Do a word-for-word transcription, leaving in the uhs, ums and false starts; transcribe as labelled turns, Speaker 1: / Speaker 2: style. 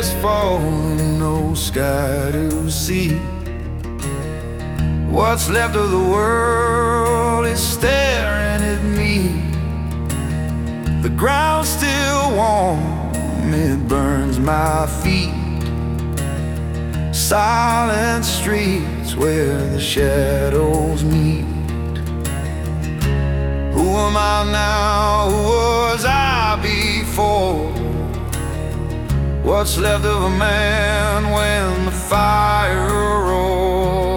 Speaker 1: tears falling, no sky to see. What's left of the world is staring at me. The ground's still warm, it burns my feet. Silent streets where the shadows meet. Who am I now? Who was I before? What's left of a man when the fire roars?